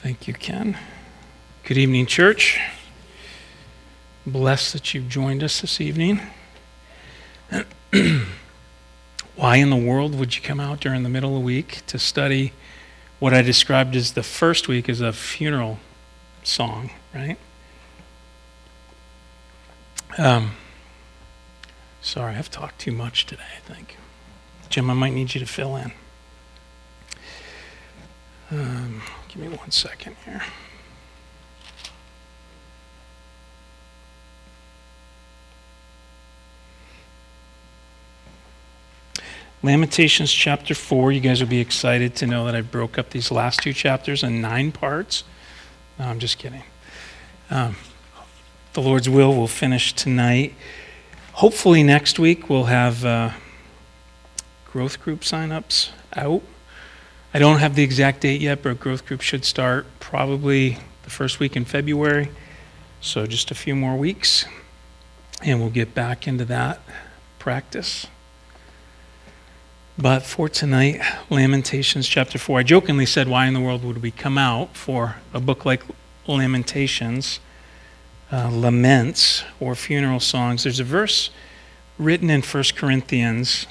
Thank you, Ken. Good evening, church. Blessed that you've joined us this evening. Why in the world would you come out during the middle of the week to study what I described as the first week as a funeral song, right? Sorry, I've talked too much today, I think. Jim, I might need you to fill in. Give me 1 second here. Lamentations chapter 4. You guys will be excited to know that I broke up these last two chapters in 9 parts. No, I'm just kidding. The Lord's will will finish tonight. Hopefully next week we'll have growth group signups out. I don't have the exact date yet, but growth group should start probably the first week in February. So just a few more weeks, and we'll get back into that practice. But for tonight, Lamentations chapter 4. I jokingly said, why in the world would we come out for a book like Lamentations, laments, or funeral songs? There's a verse written in 1 Corinthians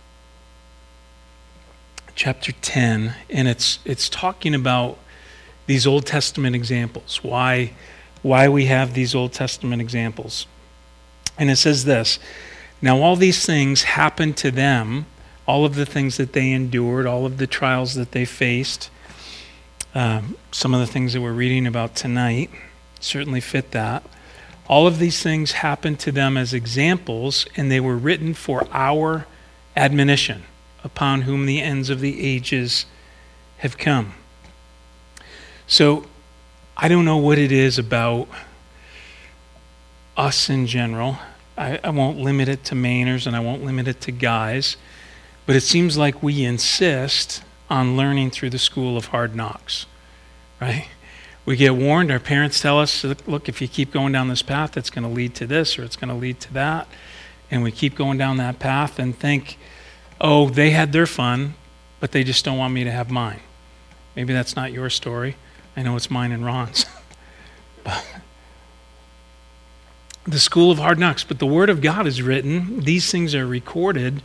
chapter 10, and it's talking about these Old Testament examples, why we have these Old Testament examples. And it says this: now all these things happened to them, all of the things that they endured, all of the trials that they faced, some of the things that we're reading about tonight certainly fit that. All of these things happened to them as examples, and they were written for our admonition, upon whom the ends of the ages have come. So I don't know what it is about us in general. I won't limit it to Mainers and I won't limit it to guys, but it seems like we insist on learning through the school of hard knocks, right? We get warned, our parents tell us, look, if you keep going down this path, it's going to lead to this or it's going to lead to that. And we keep going down that path and think, oh, they had their fun, but they just don't want me to have mine. Maybe that's not your story. I know it's mine and Ron's. The school of hard knocks. But the Word of God is written. These things are recorded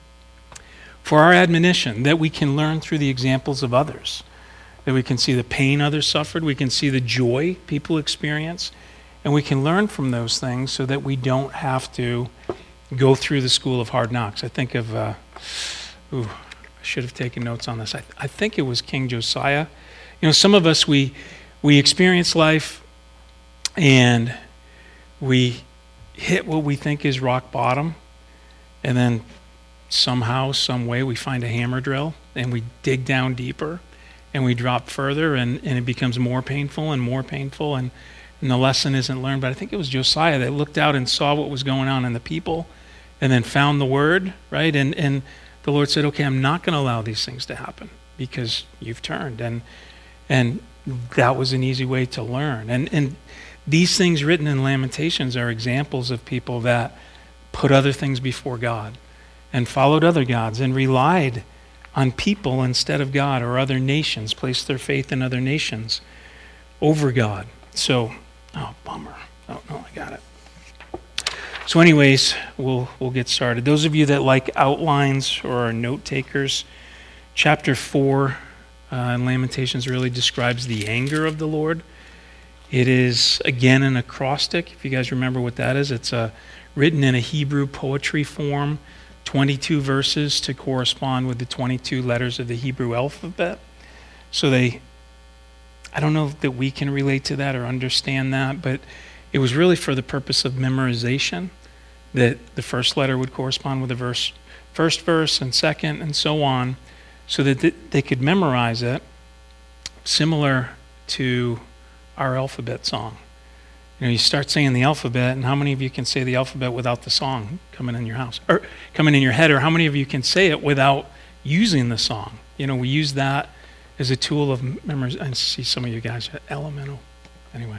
for our admonition, that we can learn through the examples of others, that we can see the pain others suffered, we can see the joy people experience, and we can learn from those things so that we don't have to go through the school of hard knocks. I think of, I should have taken notes on this. I think it was King Josiah. You know, some of us, we experience life and we hit what we think is rock bottom, and then somehow, some way, we find a hammer drill and we dig down deeper and we drop further, and it becomes more painful and the lesson isn't learned. But I think it was Josiah that looked out and saw what was going on in the people and then found the word, right? And the Lord said, okay, I'm not going to allow these things to happen because you've turned. And that was an easy way to learn. And these things written in Lamentations are examples of people that put other things before God and followed other gods and relied on people instead of God, or other nations, placed their faith in other nations over God. So, oh, bummer. Oh, no, I got it. So anyways, we'll get started. Those of you that like outlines or are note takers, chapter 4 in Lamentations really describes the anger of the Lord. It is, again, an acrostic. If you guys remember what that is, it's written in a Hebrew poetry form, 22 verses to correspond with the 22 letters of the Hebrew alphabet. So I don't know that we can relate to that or understand that, but it was really for the purpose of memorization, that the first letter would correspond with the first verse and second and so on, so that they could memorize it, similar to our alphabet song. You know, you start saying the alphabet, and how many of you can say the alphabet without the song coming in your house, or coming in your head, or how many of you can say it without using the song? You know, we use that as a tool of memory. I see some of you guys are elemental. Anyway.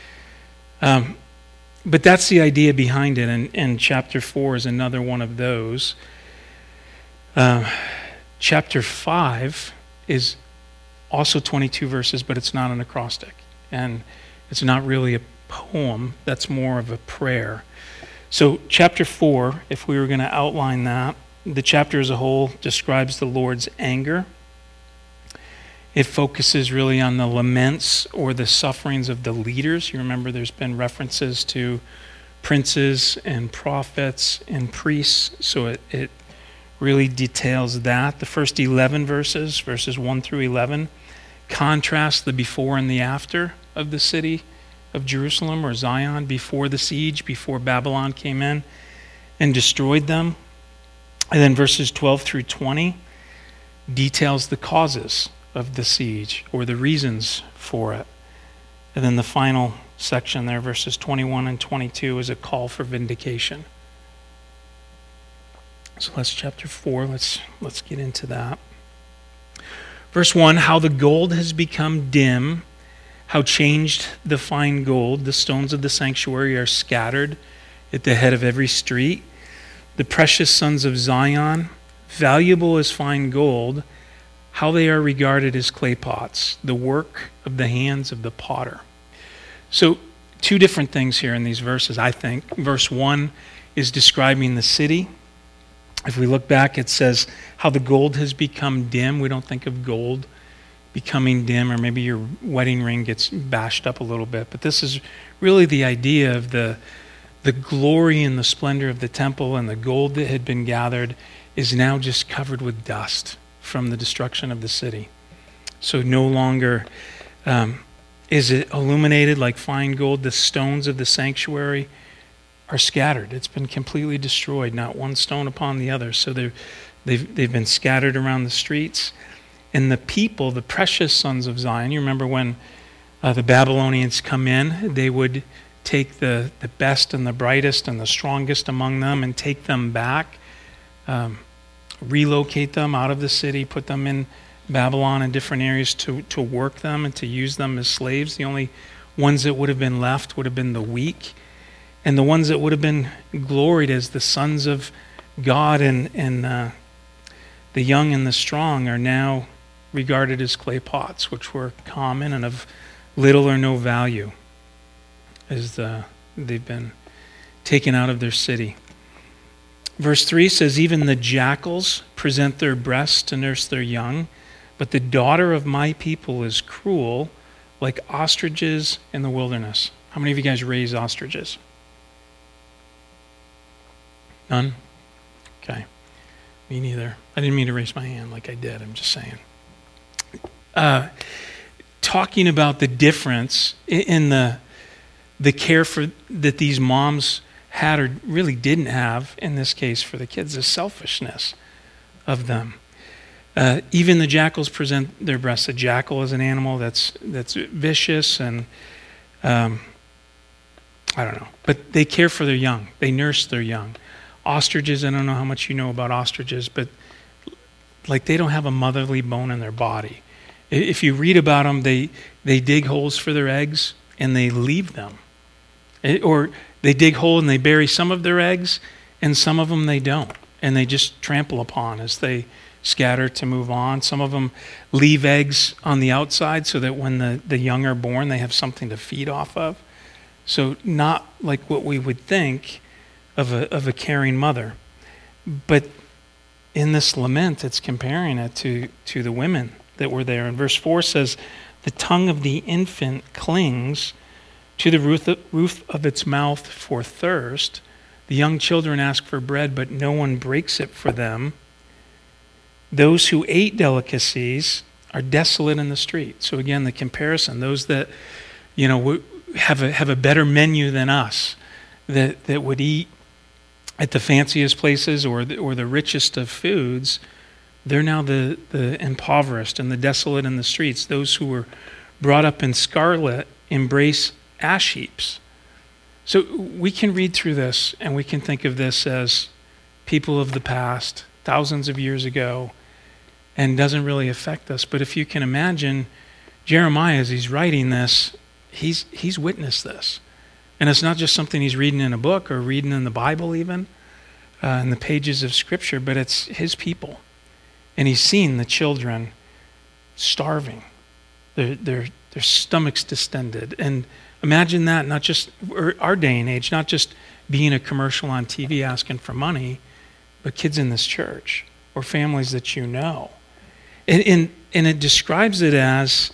But that's the idea behind it, and chapter 4 is another one of those. Chapter 5 is also 22 verses, but it's not an acrostic. And it's not really a poem, that's more of a prayer. So chapter 4, if we were going to outline that, the chapter as a whole describes the Lord's anger. It focuses really on the laments or the sufferings of the leaders. You remember there's been references to princes and prophets and priests, so it really details that. The first 11 verses, verses 1 through 11, contrast the before and the after of the city of Jerusalem or Zion, before the siege, before Babylon came in and destroyed them. And then verses 12 through 20 details the causes of the siege or the reasons for it. And then the final section there, verses 21 and 22, is a call for vindication. So that's chapter 4. Let's get into that. Verse 1, how the gold has become dim, how changed the fine gold. The stones of the sanctuary are scattered at the head of every street. The precious sons of Zion, valuable as fine gold, how they are regarded as clay pots, the work of the hands of the potter. So two different things here in these verses, I think. Verse 1 is describing the city. If we look back, it says how the gold has become dim. We don't think of gold becoming dim, or maybe your wedding ring gets bashed up a little bit. But this is really the idea of the glory and the splendor of the temple, and the gold that had been gathered is now just covered with dust from the destruction of the city. So no longer is it illuminated like fine gold. The stones of the sanctuary are scattered. It's been completely destroyed, not one stone upon the other. So they've been scattered around the streets. And the people, the precious sons of Zion, you remember when the Babylonians come in, they would take the best and the brightest and the strongest among them and take them back, relocate them out of the city, put them in Babylon in different areas to work them and to use them as slaves. The only ones that would have been left would have been the weak. And the ones that would have been gloried as the sons of God and the young and the strong are now regarded as clay pots, which were common and of little or no value as they've been taken out of their city. Verse 3 says, even the jackals present their breasts to nurse their young, but the daughter of my people is cruel, like ostriches in the wilderness. How many of you guys raise ostriches? None? Okay. Me neither. I didn't mean to raise my hand like I did. I'm just saying. Talking about the difference in the care that these moms had or really didn't have, in this case for the kids, the selfishness of them. Even the jackals present their breasts. A jackal is an animal that's vicious and I don't know. But they care for their young. They nurse their young. Ostriches, I don't know how much you know about ostriches, but like they don't have a motherly bone in their body. If you read about them, they dig holes for their eggs and they leave them. Or they dig holes and they bury some of their eggs and some of them they don't. And they just trample upon as they scatter to move on. Some of them leave eggs on the outside so that when the young are born, they have something to feed off of. So not like what we would think of a caring mother. But in this lament, it's comparing it to the women that were there. And verse 4 says, the tongue of the infant clings to the roof of its mouth for thirst. The young children ask for bread, but no one breaks it for them. Those who ate delicacies are desolate in the street. So again, the comparison, those that have a better menu than us, that would eat at the fanciest places or the richest of foods, they're now the impoverished and the desolate in the streets. Those who were brought up in scarlet embrace ash heaps. So we can read through this and we can think of this as people of the past, thousands of years ago, and doesn't really affect us. But if you can imagine Jeremiah, as he's writing this, he's witnessed this. And it's not just something he's reading in a book or reading in the Bible even, in the pages of Scripture, but it's his people. And he's seen the children starving their stomachs distended. And imagine that, not just our day and age, not just being a commercial on TV asking for money, but kids in this church or families that you know. And it describes it as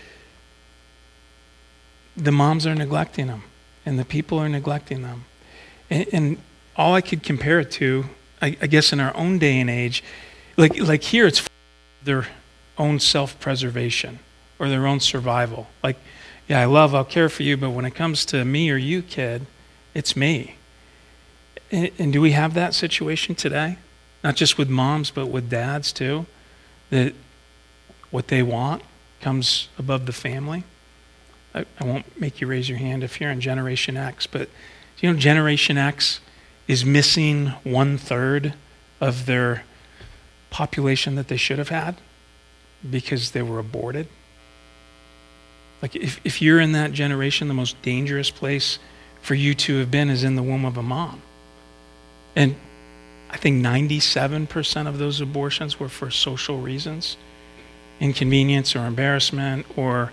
the moms are neglecting them and the people are neglecting them. And all I could compare it to, I guess in our own day and age, like here it's their own self-preservation or their own survival. Like, yeah, I'll care for you, but when it comes to me or you, kid, it's me. And do we have that situation today? Not just with moms, but with dads too? That what they want comes above the family? I won't make you raise your hand if you're in Generation X, but Generation X is missing 1/3 of their population that they should have had because they were aborted. Like if you're in that generation, the most dangerous place for you to have been is in the womb of a mom. And I think 97% of those abortions were for social reasons, inconvenience or embarrassment or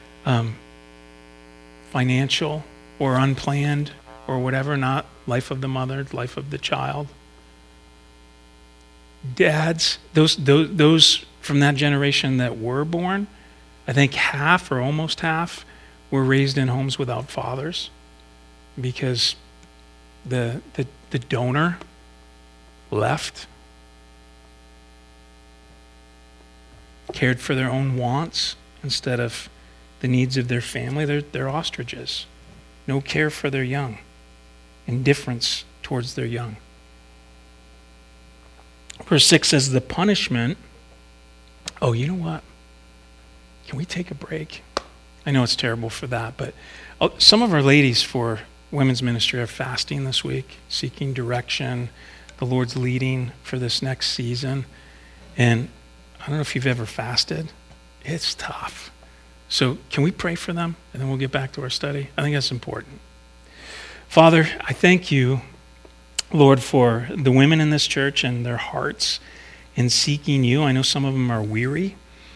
financial or unplanned or whatever, not life of the mother, life of the child. Dads, those from that generation that were born, I think half or almost half were raised in homes without fathers because the donor left, cared for their own wants instead of the needs of their family. They're ostriches. No care for their young. Indifference towards their young. Verse 6 says the punishment. Oh, you know what? Can we take a break? I know it's terrible for that, but some of our ladies for women's ministry are fasting this week, seeking direction, the Lord's leading for this next season. And I don't know if you've ever fasted. It's tough. So can we pray for them? And then we'll get back to our study. I think that's important. Father, I thank you, Lord, for the women in this church and their hearts in seeking you. I know some of them are weary.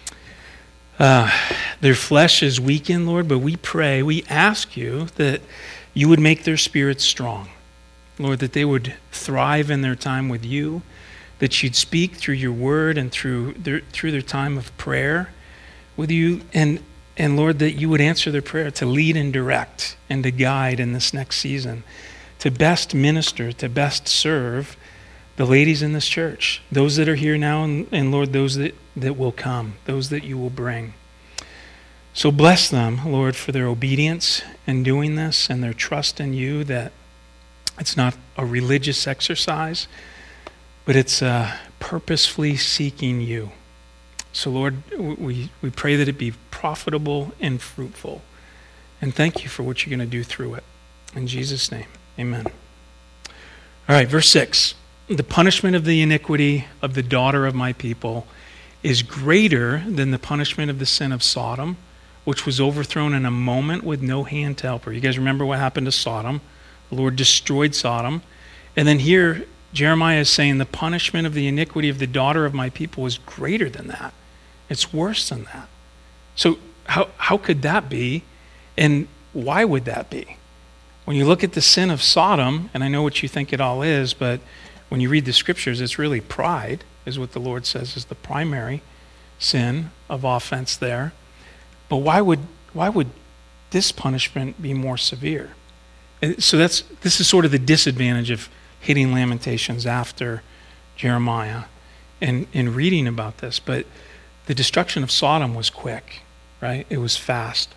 Their flesh is weakened, Lord, but we pray, we ask you that you would make their spirits strong. Lord, that they would thrive in their time with you, that you'd speak through your word and through their time of prayer with you, and Lord, that you would answer their prayer to lead and direct and to guide in this next season, to best minister, to best serve the ladies in this church, those that are here now, and Lord, those that will come, those that you will bring. So bless them, Lord, for their obedience in doing this and their trust in you, that it's not a religious exercise, but it's purposefully seeking you. So Lord, we pray that it be profitable and fruitful. And thank you for what you're going to do through it. In Jesus' name, amen. All right, verse 6. The punishment of the iniquity of the daughter of my people is greater than the punishment of the sin of Sodom, which was overthrown in a moment with no hand to help her. You guys remember what happened to Sodom? The Lord destroyed Sodom. And then here, Jeremiah is saying the punishment of the iniquity of the daughter of my people is greater than that. It's worse than that. So how could that be? And why would that be? When you look at the sin of Sodom, and I know what you think it all is, but when you read the scriptures, it's really pride, is what the Lord says is the primary sin of offense there. But why would this punishment be more severe? So this is sort of the disadvantage of hitting Lamentations after Jeremiah and reading about this. But the destruction of Sodom was quick, right? It was fast.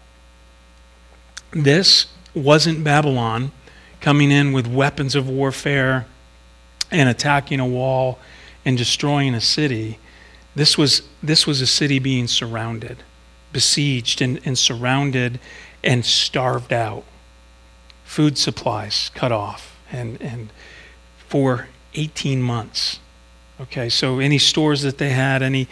This wasn't Babylon coming in with weapons of warfare and attacking a wall and destroying a city. This was a city being surrounded, besieged and surrounded and starved out. Food supplies cut off and for 18 months. Okay, so any stores that they had, any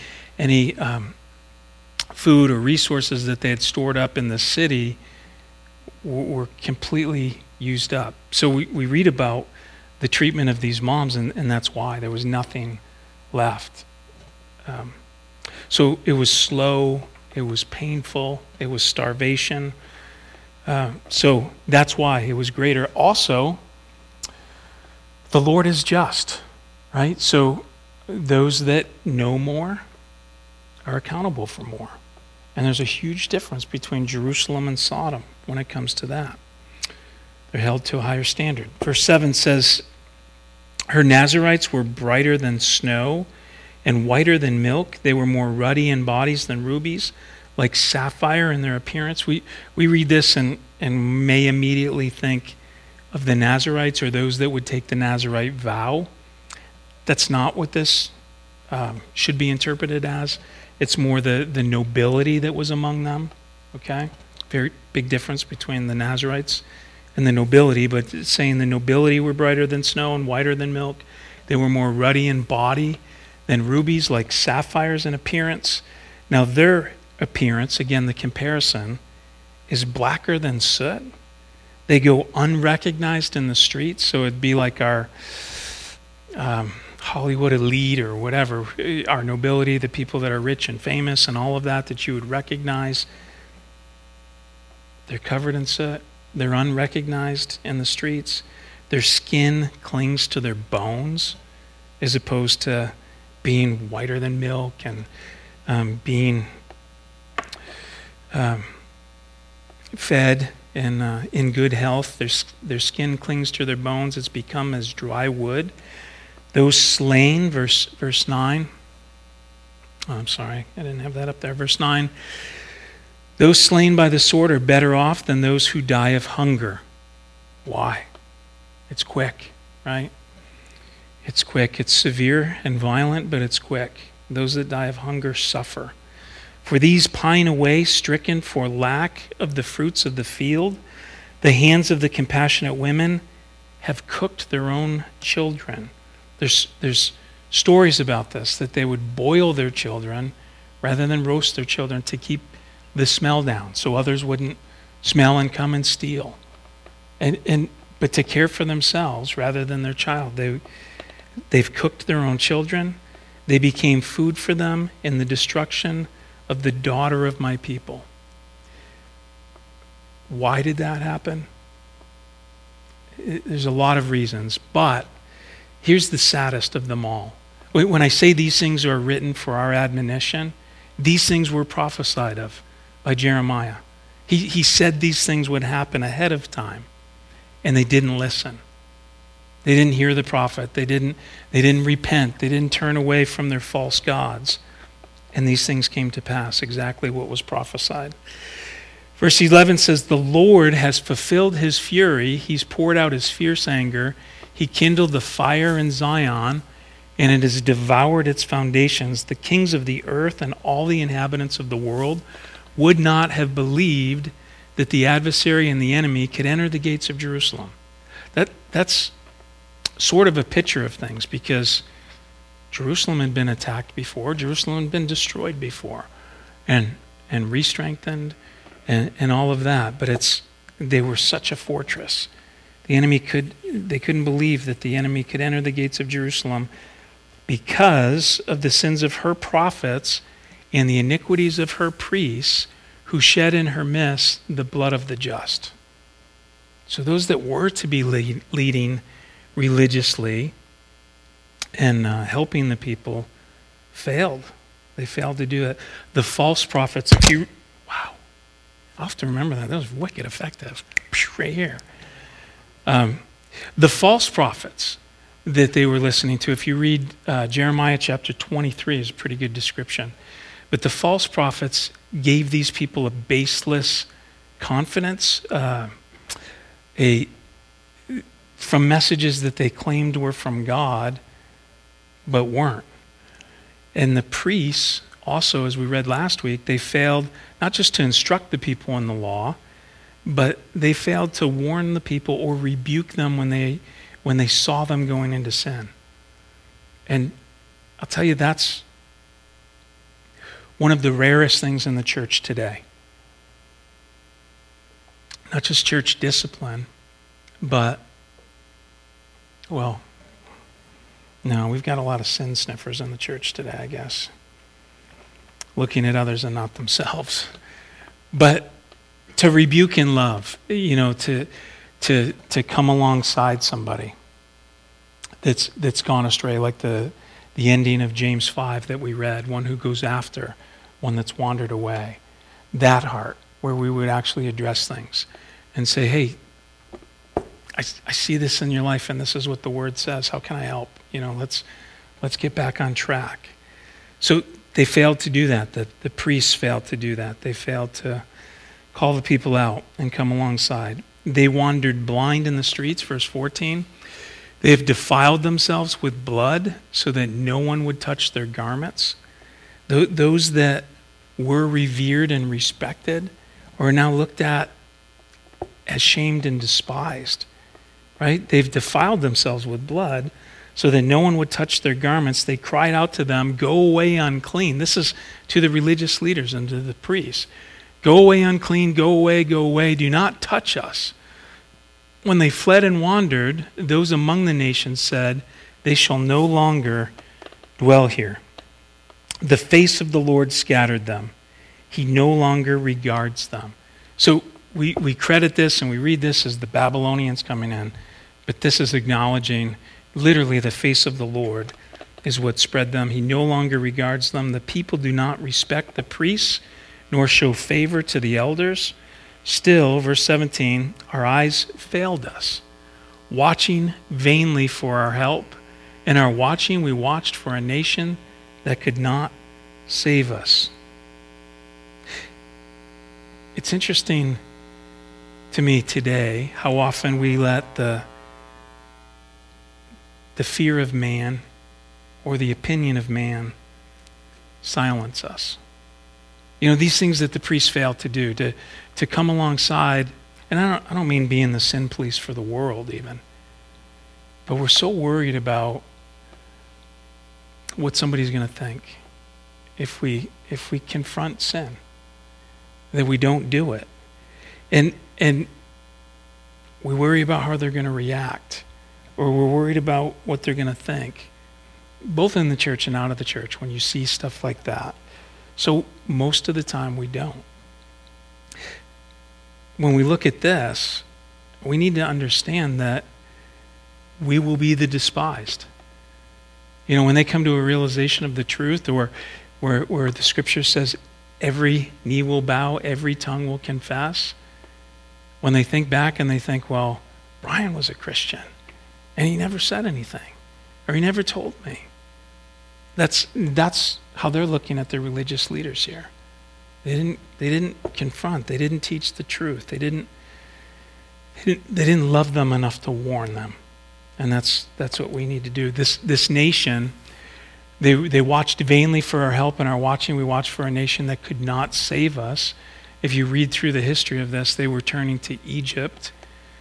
food or resources that they had stored up in the city were completely used up. So we read about the treatment of these moms, and that's why there was nothing left. So it was slow, it was painful, it was starvation. So that's why it was greater. Also, the Lord is just, right? So those that know more are accountable for more. And there's a huge difference between Jerusalem and Sodom when it comes to that. They're held to a higher standard. Verse 7 says, her Nazarites were brighter than snow and whiter than milk. They were more ruddy in bodies than rubies, like sapphire in their appearance. We read this and may immediately think of the Nazarites or those that would take the Nazarite vow. That's not what this should be interpreted as. It's more the nobility that was among them, okay? Very big difference between the Nazarites and the nobility, but it's saying the nobility were brighter than snow and whiter than milk. They were more ruddy in body than rubies, like sapphires in appearance. Now their appearance, again, the comparison, is blacker than soot. They go unrecognized in the streets, so it'd be like our Hollywood elite or whatever, our nobility, the people that are rich and famous and all of that you would recognize. They're covered in soot. They're unrecognized in the streets. Their skin clings to their bones as opposed to being whiter than milk and being fed and in good health. Their skin clings to their bones. It's become as dry wood. Those slain, verse 9. Oh, I'm sorry, I didn't have that up there. Verse 9. Those slain by the sword are better off than those who die of hunger. Why? It's quick, right? It's quick. It's severe and violent, but it's quick. Those that die of hunger suffer. For these pine away, stricken for lack of the fruits of the field. The hands of the compassionate women have cooked their own children. There's stories about this, that they would boil their children rather than roast their children to keep the smell down so others wouldn't smell and come and steal. But to care for themselves rather than their child. They've cooked their own children. They became food for them in the destruction of the daughter of my people. Why did that happen? There's a lot of reasons, but here's the saddest of them all. When I say these things are written for our admonition, these things were prophesied of by Jeremiah. He said these things would happen ahead of time, and they didn't listen. They didn't hear the prophet. They didn't repent. They didn't turn away from their false gods. And these things came to pass, exactly what was prophesied. Verse 11 says, the Lord has fulfilled his fury. He's poured out his fierce anger. He kindled the fire in Zion, and it has devoured its foundations. The kings of the earth and all the inhabitants of the world would not have believed that the adversary and the enemy could enter the gates of Jerusalem. That's sort of a picture of things, because Jerusalem had been attacked before. Jerusalem had been destroyed before and re-strengthened and all of that. But they were such a fortress. They couldn't believe that the enemy could enter the gates of Jerusalem because of the sins of her prophets and the iniquities of her priests, who shed in her midst the blood of the just. So those that were to be leading religiously and helping the people failed. They failed to do it. The false prophets, wow, I'll have to remember that. That was wicked effective. Right here. The false prophets that they were listening to, if you read Jeremiah chapter 23, is a pretty good description. But the false prophets gave these people a baseless confidence from messages that they claimed were from God, but weren't. And the priests also, as we read last week, they failed not just to instruct the people in the law, but they failed to warn the people or rebuke them when they saw them going into sin. And I'll tell you, that's one of the rarest things in the church today. Not just church discipline, but, well, no, we've got a lot of sin sniffers in the church today, I guess. looking at others and not themselves. But to rebuke in love, to come alongside somebody that's gone astray, like the ending of James 5 that we read, one who goes after one that's wandered away. That heart, where we would actually address things and say, hey, I see this in your life and this is what the word says. How can I help? Let's get back on track. So they failed to do that. The priests failed to do that. They failed to call the people out and come alongside. They wandered blind in the streets, verse 14. They have defiled themselves with blood so that no one would touch their garments. Those that were revered and respected are now looked at as shamed and despised. Right? They've defiled themselves with blood so that no one would touch their garments. They cried out to them, "Go away unclean." This is to the religious leaders and to the priests. "Go away unclean, go away, do not touch us." When they fled and wandered, those among the nations said, "They shall no longer dwell here." The face of the Lord scattered them. He no longer regards them. So we credit this and we read this as the Babylonians coming in, but this is acknowledging literally the face of the Lord is what spread them. He no longer regards them. The people do not respect the priests nor show favor to the elders. Still, verse 17, our eyes failed us, watching vainly for our help. In our watching, we watched for a nation that could not save us. It's interesting to me today how often we let the fear of man or the opinion of man silence us. These things that the priests failed to do, to come alongside, and I don't mean being the sin police for the world even, but we're so worried about what somebody's going to think if we confront sin, that we don't do it. And we worry about how they're going to react, or we're worried about what they're going to think, both in the church and out of the church when you see stuff like that. So most of the time we don't. When we look at this, we need to understand that we will be the despised. When they come to a realization of the truth, or where the scripture says every knee will bow, every tongue will confess, when they think back and they think, well, Brian was a Christian and he never said anything, or he never told me. That's how they're looking at their religious leaders here. They didn't confront. They didn't teach the truth. They didn't love them enough to warn them. And that's what we need to do. This nation, they watched vainly for our help, and our watching, we watched for a nation that could not save us. If you read through the history of this, they were turning to Egypt,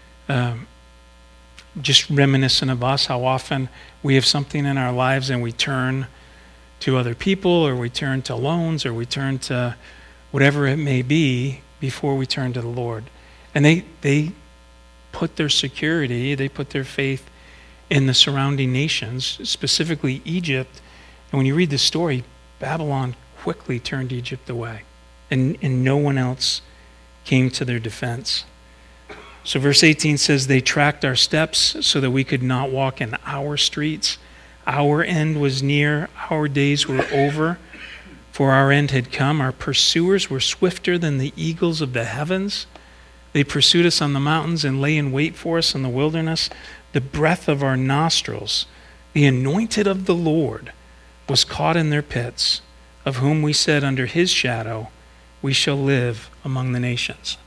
just reminiscent of us, how often we have something in our lives and we turn to other people, or we turn to loans, or we turn to whatever it may be before we turn to the Lord. And they put their security, they put their faith in the surrounding nations, specifically Egypt. And when you read the story, Babylon quickly turned Egypt away, and no one else came to their defense. So verse 18 says, they tracked our steps so that we could not walk in our streets. Our end was near, our days were over, for our end had come. Our pursuers were swifter than the eagles of the heavens. They pursued us on the mountains and lay in wait for us in the wilderness. The breath of our nostrils, the anointed of the Lord, was caught in their pits, of whom we said, under his shadow we shall live among the nations.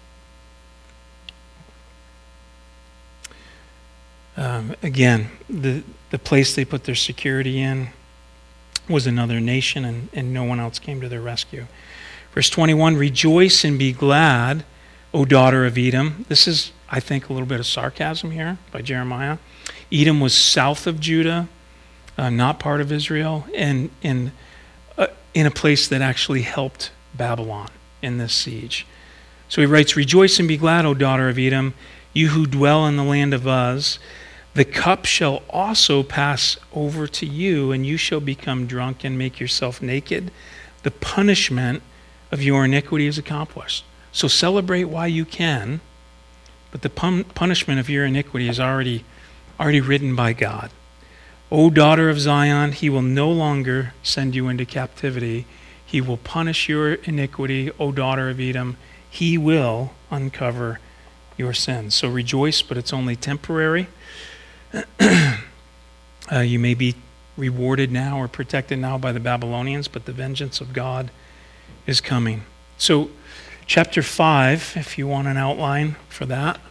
Again, the place they put their security in was another nation, and no one else came to their rescue. Verse 21, rejoice and be glad, O daughter of Edom. This is, I think, a little bit of sarcasm here by Jeremiah. Edom was south of Judah, not part of Israel, and in a place that actually helped Babylon in this siege. So he writes, rejoice and be glad, O daughter of Edom, you who dwell in the land of Uz. The cup shall also pass over to you, and you shall become drunk and make yourself naked. The punishment of your iniquity is accomplished. So celebrate while you can, but the punishment of your iniquity is already written by God. O daughter of Zion, he will no longer send you into captivity. He will punish your iniquity, O daughter of Edom. He will uncover your sins. So rejoice, but it's only temporary. You may be rewarded now or protected now by the Babylonians, but the vengeance of God is coming. So chapter 5, if you want an outline for that.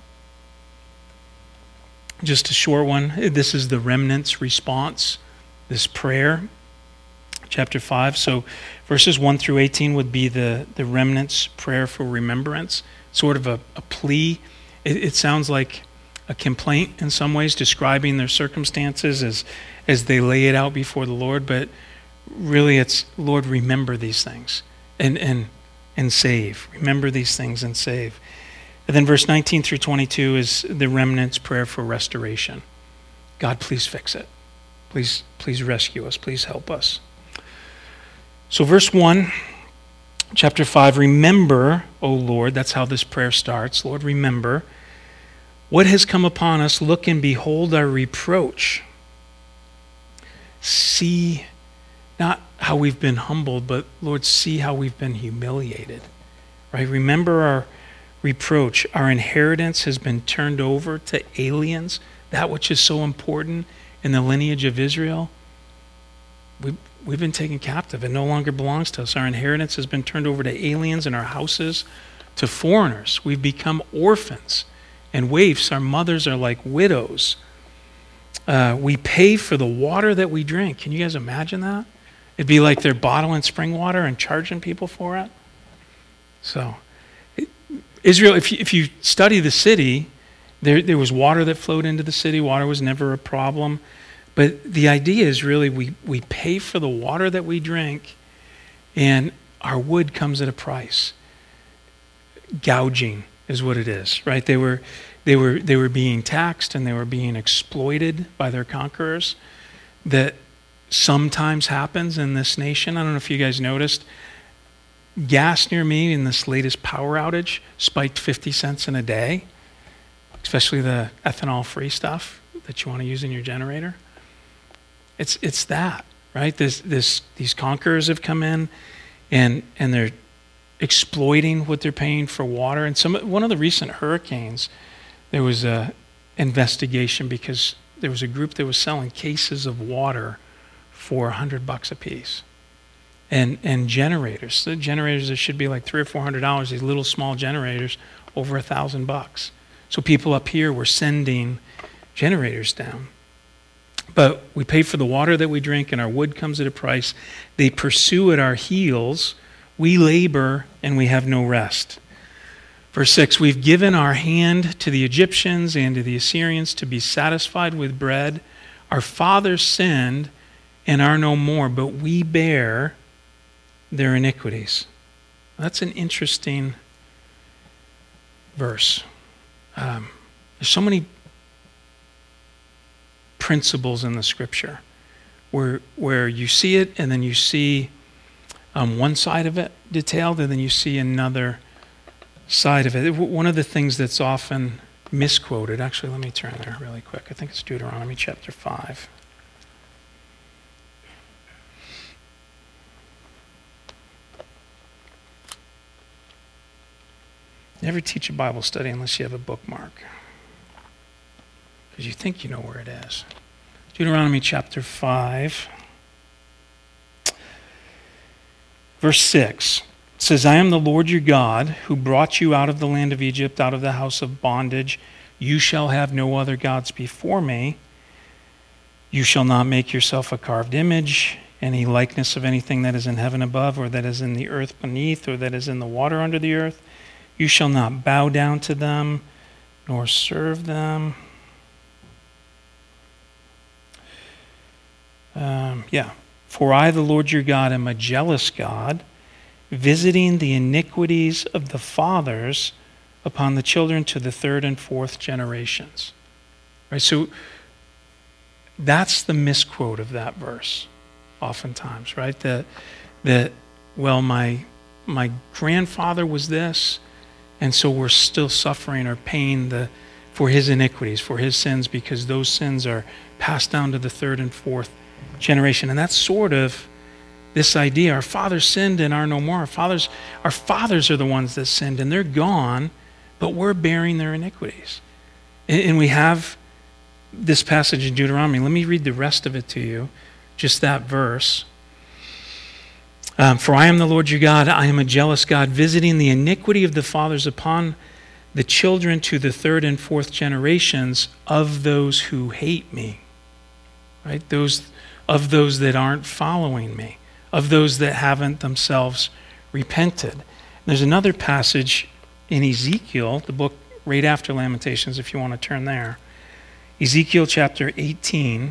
Just a short one. This is the remnant's response, this prayer. Chapter 5. So verses 1 through 18 would be the remnant's prayer for remembrance. Sort of a plea. It sounds like a complaint in some ways, describing their circumstances as they lay it out before the Lord. But really it's, Lord, remember these things and save. Remember these things and save. And then verse 19 through 22 is the remnant's prayer for restoration. God, please fix it. Please rescue us. Please help us. So verse 1, chapter 5, remember, O Lord, that's how this prayer starts. Lord, remember what has come upon us. Look and behold our reproach. See not how we've been humbled, but Lord, see how we've been humiliated. Right? Remember our reproach. Our inheritance has been turned over to aliens, that which is so important in the lineage of Israel. We've been taken captive. It no longer belongs to us. Our inheritance has been turned over to aliens, and our houses to foreigners. We've become orphans and waifs. Our mothers are like widows. We pay for the water that we drink. Can you guys imagine that? It'd be like they're bottling spring water and charging people for it. So Israel, if you study the city, there was water that flowed into the city. Water was never a problem. But the idea is really we pay for the water that we drink, and our wood comes at a price. Gouging is what it is, right? They were being taxed and they were being exploited by their conquerors. That sometimes happens in this nation. I don't know if you guys noticed. Gas near me in this latest power outage spiked 50 cents in a day, especially the ethanol-free stuff that you want to use in your generator. It's that, right? These conquerors have come in and they're exploiting what they're paying for water. And one of the recent hurricanes, there was a investigation because there was a group that was selling cases of water for $100 a piece. And generators. The generators that should be like $300 or $400, these little small generators, over $1,000. So people up here were sending generators down. But we pay for the water that we drink, and our wood comes at a price. They pursue at our heels. We labor, and we have no rest. Verse 6, we've given our hand to the Egyptians and to the Assyrians to be satisfied with bread. Our fathers sinned and are no more, but we bear their iniquities. That's an interesting verse. There's so many principles in the scripture where you see it and then you see one side of it detailed and then you see another side of it. One of the things that's often misquoted, actually let me turn there really quick. I think it's Deuteronomy chapter 5. Never teach a Bible study unless you have a bookmark, because you think you know where it is. Deuteronomy chapter 5, verse 6. It says, I am the Lord your God who brought you out of the land of Egypt, out of the house of bondage. You shall have no other gods before me. You shall not make yourself a carved image, any likeness of anything that is in heaven above, or that is in the earth beneath, or that is in the water under the earth. You shall not bow down to them, nor serve them. For I, the Lord your God, am a jealous God, visiting the iniquities of the fathers upon the children to the third and fourth generations. Right, so that's the misquote of that verse, oftentimes, right? That well, my grandfather was this, and so we're still suffering or paying for his iniquities, for his sins, because those sins are passed down to the third and fourth generation. And that's sort of this idea. Our fathers sinned and are no more. Our fathers are the ones that sinned, and they're gone, but we're bearing their iniquities. And we have this passage in Deuteronomy. Let me read the rest of it to you, just that verse. For I am the Lord your God. I am a jealous God, visiting the iniquity of the fathers upon the children to the third and fourth generations of those who hate me. Right? Of those that aren't following me, of those that haven't themselves repented. There's another passage in Ezekiel, the book right after Lamentations, if you want to turn there. Ezekiel chapter 18.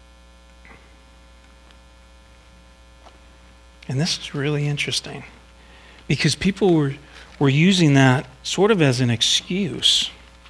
And this is really interesting because people were using that sort of as an excuse.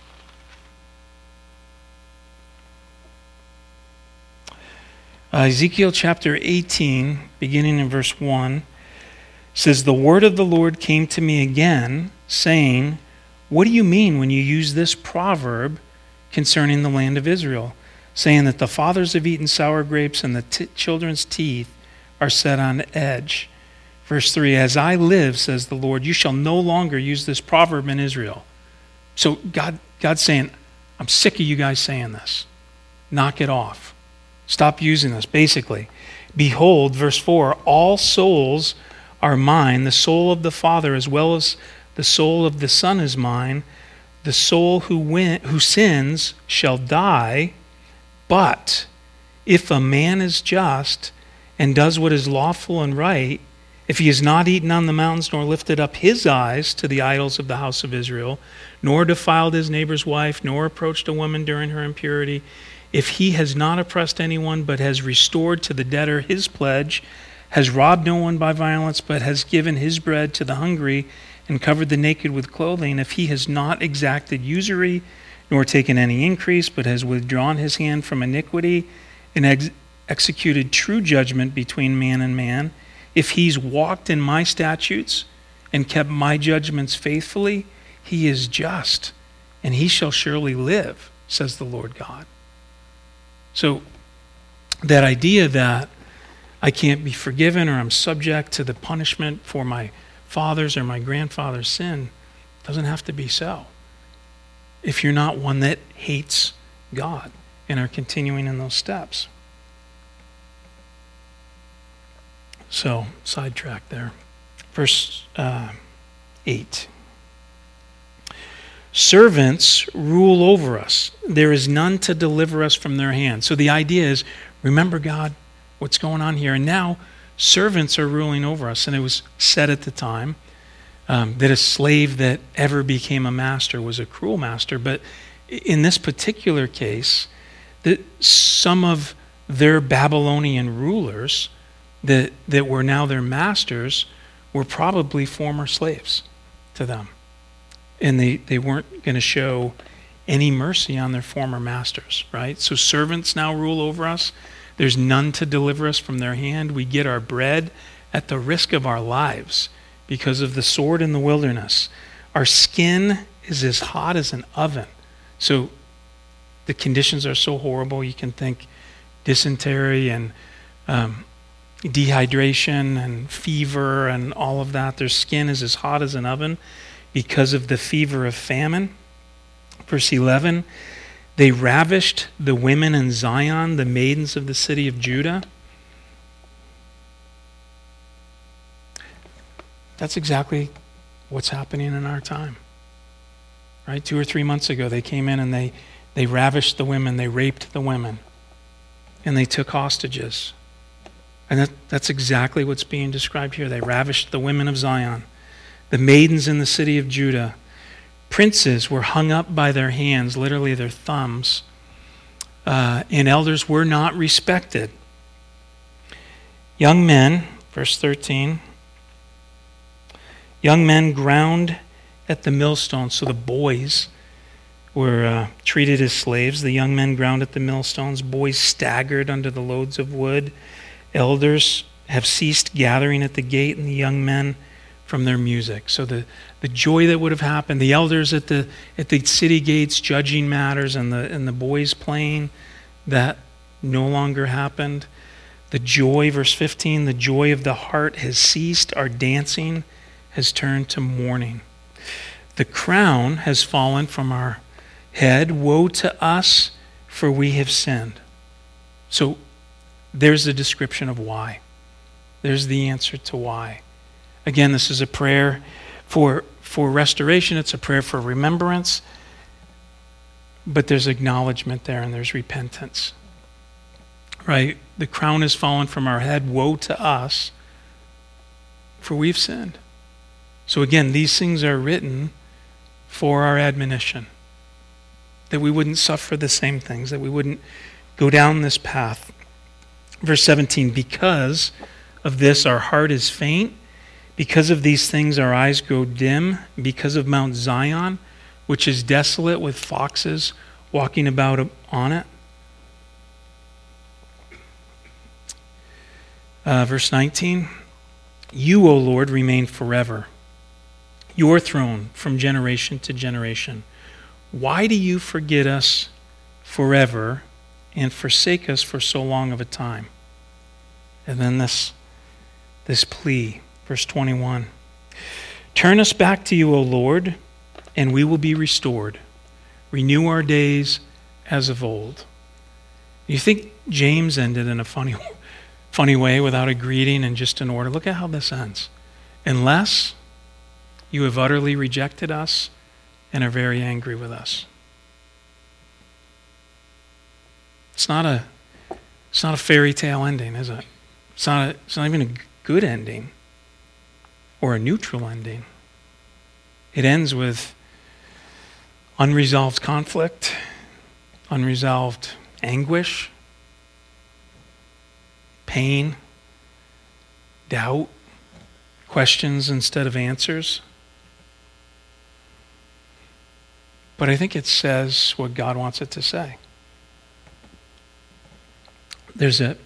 Ezekiel chapter 18, beginning in verse 1, says, "The word of the Lord came to me again, saying, what do you mean when you use this proverb concerning the land of Israel, saying that the fathers have eaten sour grapes and the children's teeth are set on edge?" Verse 3, "As I live, says the Lord, you shall no longer use this proverb in Israel." So God's saying, I'm sick of you guys saying this. Knock it off. Stop using this, basically. "Behold," verse 4, "all souls are mine. The soul of the Father as well as the soul of the Son is mine. The soul who sins shall die. But if a man is just and does what is lawful and right, if he has not eaten on the mountains, nor lifted up his eyes to the idols of the house of Israel, nor defiled his neighbor's wife, nor approached a woman during her impurity, if he has not oppressed anyone, but has restored to the debtor his pledge, has robbed no one by violence, but has given his bread to the hungry, and covered the naked with clothing, if he has not exacted usury, nor taken any increase, but has withdrawn his hand from iniquity, and executed true judgment between man and man, if he's walked in my statutes and kept my judgments faithfully, he is just, and he shall surely live, says the Lord God." So that idea that I can't be forgiven or I'm subject to the punishment for my father's or my grandfather's sin doesn't have to be so if you're not one that hates God and are continuing in those steps. So, sidetrack there. Verse 8. "Servants rule over us. There is none to deliver us from their hand." So the idea is, remember, God, what's going on here? And now servants are ruling over us. And it was said at the time that a slave that ever became a master was a cruel master. But in this particular case, that some of their Babylonian rulers that were now their masters were probably former slaves to them. And they weren't going to show any mercy on their former masters, right? So servants now rule over us. There's none to deliver us from their hand. We get our bread at the risk of our lives because of the sword in the wilderness. Our skin is as hot as an oven. So the conditions are so horrible. You can think dysentery and dehydration and fever and all of that. Their skin is as hot as an oven because of the fever of famine. Verse 11, "They ravished the women in Zion, the maidens of the city of Judah." That's exactly what's happening in our time. Right? 2 or 3 months ago, they came in and they ravished the women, they raped the women, and they took hostages. And that's exactly what's being described here. They ravished the women of Zion, the maidens in the city of Judah. Princes were hung up by their hands, literally their thumbs, and elders were not respected. Young men, verse 13, young men ground at the millstone. So the boys were treated as slaves. The young men ground at the millstones. Boys staggered under the loads of wood. Elders have ceased gathering at the gate, and the young men from their music. So the joy that would have happened, the elders at the city gates judging matters, and the boys playing, that no longer happened. The joy, verse 15, the joy of the heart has ceased. Our dancing has turned to mourning. The crown has fallen from our head. Woe to us, for we have sinned. So there's the description of why. There's the answer to why. Again, this is a prayer for restoration. It's a prayer for remembrance. But there's acknowledgement there, and there's repentance. Right? The crown has fallen from our head. Woe to us, for we've sinned. So again, these things are written for our admonition, that we wouldn't suffer the same things, that we wouldn't go down this path. Verse 17, because of this our heart is faint, because of these things our eyes grow dim, because of Mount Zion, which is desolate with foxes walking about on it. Verse 19, you, O Lord, remain forever, your throne from generation to generation. Why do you forget us forever and forsake us for so long of a time? And then this plea, verse 21. Turn us back to you, O Lord, and we will be restored. Renew our days as of old. You think James ended in a funny way without a greeting and just an order? Look at how this ends. Unless you have utterly rejected us and are very angry with us. It's not a fairy tale ending, is it? It's not even a good ending or a neutral ending. It ends with unresolved conflict, unresolved anguish, pain, doubt, questions instead of answers. But I think it says what God wants it to say. There's a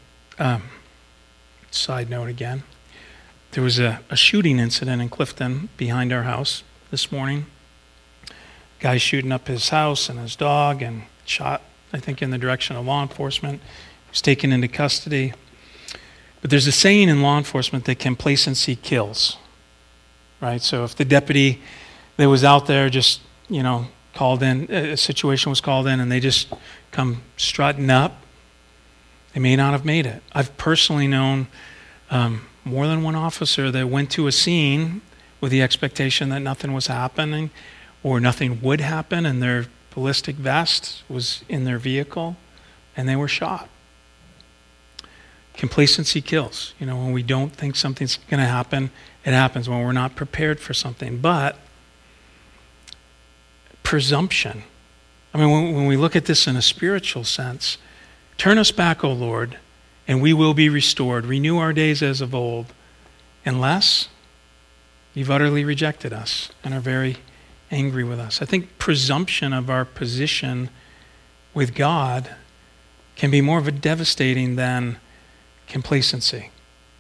side note again. There was a shooting incident in Clifton behind our house this morning. Guy shooting up his house and his dog and shot, I think, in the direction of law enforcement. He was taken into custody. But there's a saying in law enforcement that complacency kills, right? So if the deputy that was out there just, called in, a situation was called in, and they just come strutting up, they may not have made it. I've personally known more than one officer that went to a scene with the expectation that nothing was happening or nothing would happen, and their ballistic vest was in their vehicle, and they were shot. Complacency kills. When we don't think something's going to happen, it happens. When we're not prepared for something. But presumption. When we look at this in a spiritual sense, turn us back, O Lord, and we will be restored. Renew our days as of old, unless you've utterly rejected us and are very angry with us. I think presumption of our position with God can be more of a devastating than complacency,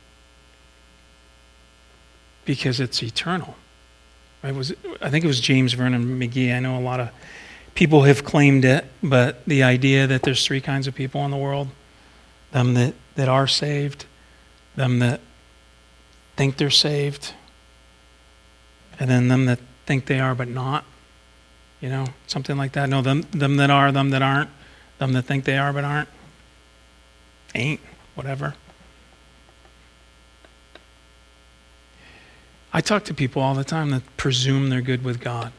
because it's eternal. Right? I think it was James Vernon McGee. I know a lot of people have claimed it, but the idea that there's three kinds of people in the world: them that are saved, them that think they're saved, and then them that think they are but not. Something like that. No, them that are, them that aren't, them that think they are but aren't, ain't, whatever. I talk to people all the time that presume they're good with God,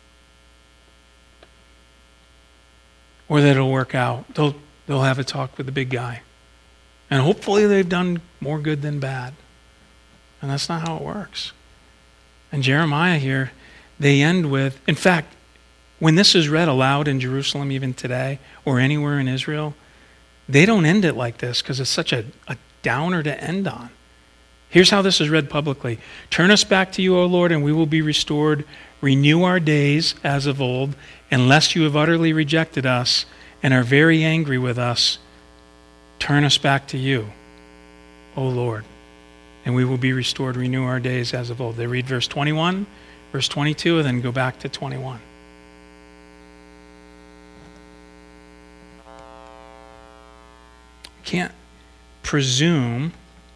or that it'll work out. They'll have a talk with the big guy, and hopefully they've done more good than bad. And that's not how it works. And Jeremiah here, they end with, in fact, when this is read aloud in Jerusalem even today, or anywhere in Israel, they don't end it like this because it's such a downer to end on. Here's how this is read publicly. Turn us back to you, O Lord, and we will be restored. Renew our days as of old, unless you have utterly rejected us and are very angry with us. Turn us back to you, O Lord. and we will be restored, renew our days as of old. They read verse 21, verse 22, and then go back to 21. Can't presume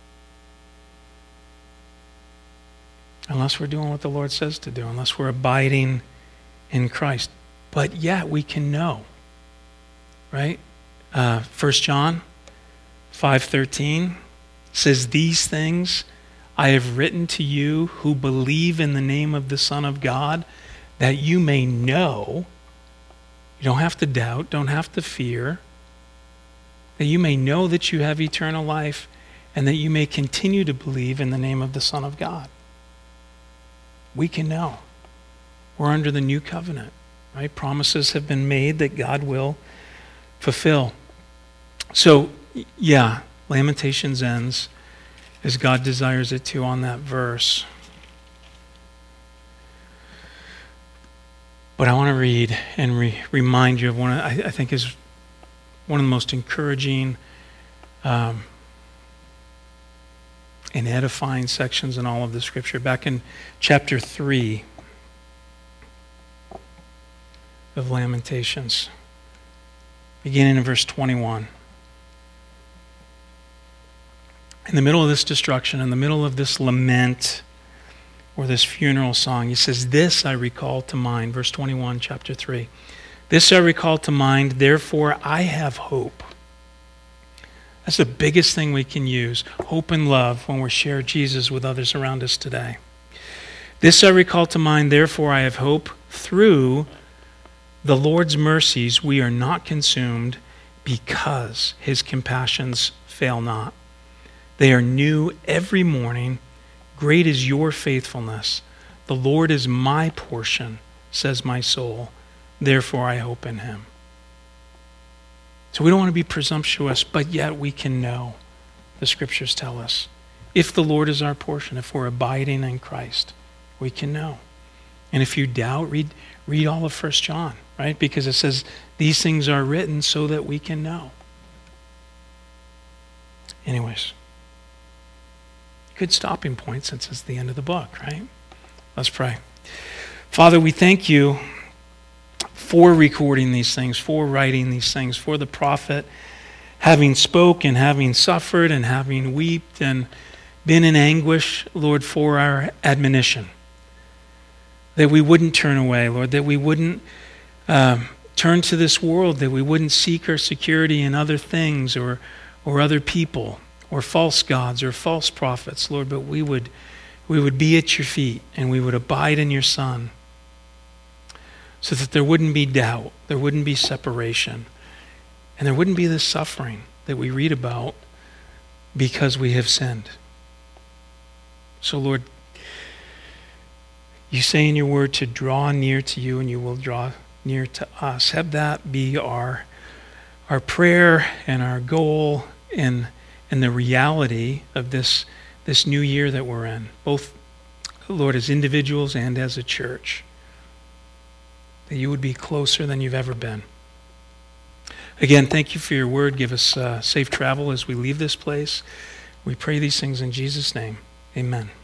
unless we're doing what the Lord says to do, unless we're abiding in Christ. But yet we can know, right? 1 John 5:13 says, "These things I have written to you who believe in the name of the Son of God, that you may know," you don't have to doubt, don't have to fear, "that you may know that you have eternal life, and that you may continue to believe in the name of the Son of God." We can know. We're under the new covenant, right? Promises have been made that God will fulfill. So, yeah, Lamentations ends as God desires it to on that verse. But I want to read and remind you of one I think is one of the most encouraging and edifying sections in all of the Scripture. Back in chapter 3 of Lamentations, beginning in verse 21. In the middle of this destruction, in the middle of this lament or this funeral song, he says, "This I recall to mind," verse 21, chapter 3. "This I recall to mind, therefore I have hope." That's the biggest thing we can use, hope and love, when we share Jesus with others around us today. "This I recall to mind, therefore I have hope. Through the Lord's mercies we are not consumed, because his compassions fail not. They are new every morning. Great is your faithfulness. The Lord is my portion, says my soul. Therefore I hope in him." So we don't want to be presumptuous, but yet we can know, the Scriptures tell us. If the Lord is our portion, if we're abiding in Christ, we can know. And if you doubt, read all of 1 John, right? Because it says these things are written so that we can know. Anyways, good stopping point since it's the end of the book, right? Let's pray. Father, we thank you for recording these things, for writing these things, for the prophet having spoken, having suffered, and having wept and been in anguish, Lord, for our admonition. That we wouldn't turn away, Lord, that we wouldn't turn to this world, that we wouldn't seek our security in other things or other people or false gods or false prophets, Lord, but we would be at your feet and we would abide in your Son, so that there wouldn't be doubt, there wouldn't be separation, and there wouldn't be this suffering that we read about because we have sinned. So, Lord, you say in your word to draw near to you and you will draw near to us. Have that be our prayer and our goal and the reality of this new year that we're in, both, Lord, as individuals and as a church. That you would be closer than you've ever been. Again, thank you for your word. Give us safe travel as we leave this place. We pray these things in Jesus' name. Amen.